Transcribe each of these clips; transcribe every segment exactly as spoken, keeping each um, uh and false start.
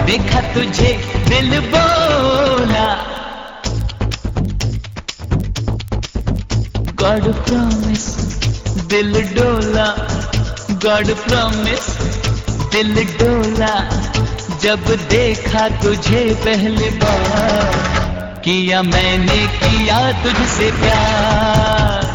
देखा तुझे दिल बोला। गॉड प्रॉमिस दिल डोला, गॉड प्रॉमिस दिल डोला। जब देखा तुझे पहली बार, किया मैंने किया तुझसे प्यार।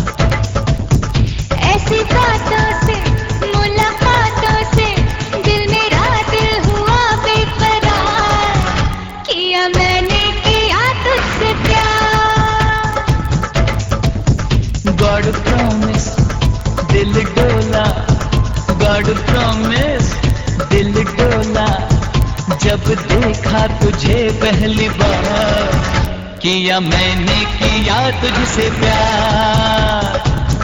ऐसी बातों से मुलाकातों से दिल मेरा दिल हुआ बेकरार, किया मैंने किया तुझसे प्यार। गॉड प्रॉमिस दिल डोला, गॉड प्रॉमिस दिल डोला। जब देखा तुझे पहली बार, किया मैंने किया तुझसे प्यार।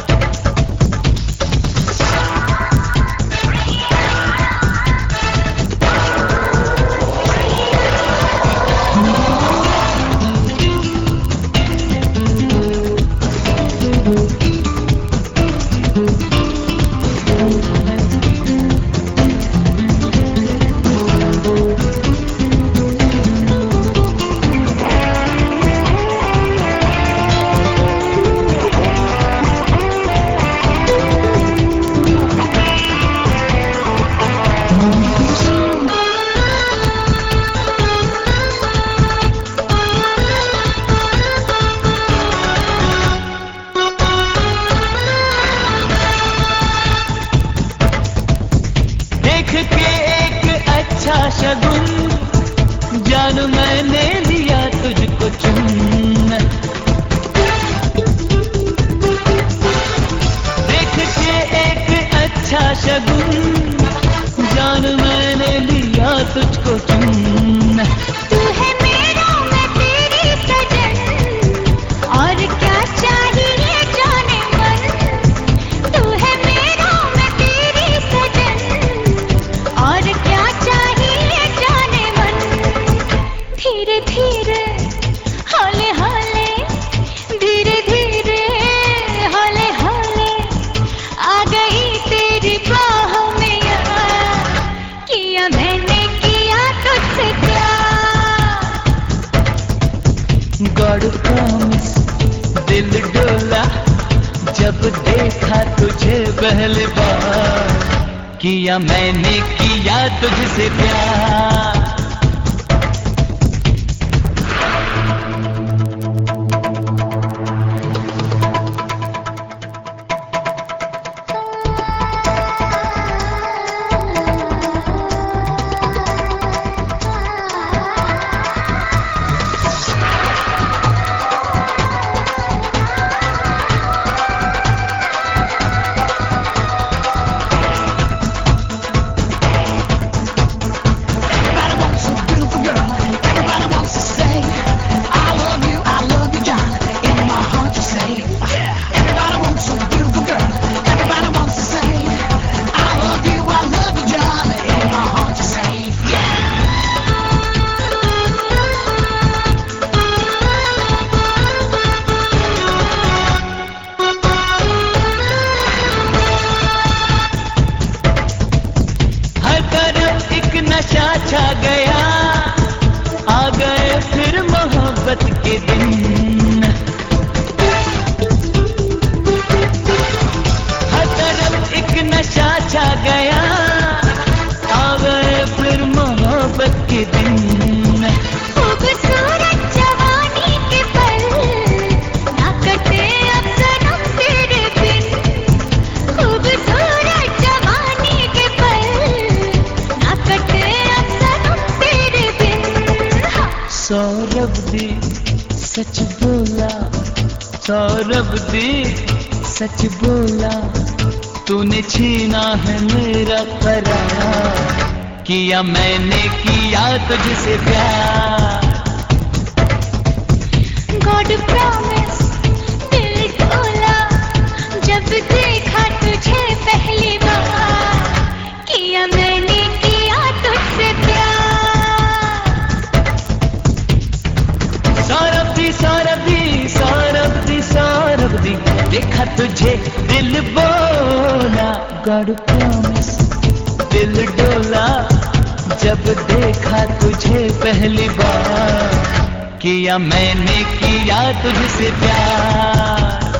देख के एक अच्छा शगुन, जान मैंने लिया तुझको चुन। देख के एक अच्छा शगुन, जान मैंने लिया तुझको चुन। तू है मेरा मैं तेरी सजन, और क्या चाहिए जाने मन। तू है मेरा मैं तेरी सजन, और क्या चाहिए जाने मन। धीरे धीरे हौले हौले, धीरे धीरे हौले हौले आ गई तेरी बाह में यार, किया मैंने किया तुझसे प्यार। गॉड प्रॉमिस दिल डोला, जब देखा तुझे पहली बार, किया मैंने किया तुझसे प्यार। नशा छा गया, आ गए फिर मोहब्बत के दिन। हर तरफ एक नशा छा गया, आ गए फिर मोहब्बत के दिन। खूबसूरत जवानी के पल ना कटे अब सनम तेरे बिन। खूबसूरत जवानी के पल ना कटे अब सनम तेरे बिन। सौरभ दी सच बोला, सौरभ दी सच बोला, तूने छीना है मेरा करार, किया मैंने किया तुझसे प्यार। गॉड प्रॉमिस दिल डोला, जब देखा तुझे पहली बार, किया मैंने किया तुझसे प्यार। सौरभ दी सौरभ दी सौरभ दी सौरभ दी, देखा तुझे दिल बोला। गॉड प्रॉमिस दिल डोला, जब जब देखा तुझे पहली बार, किया मैंने किया तुझसे प्यार।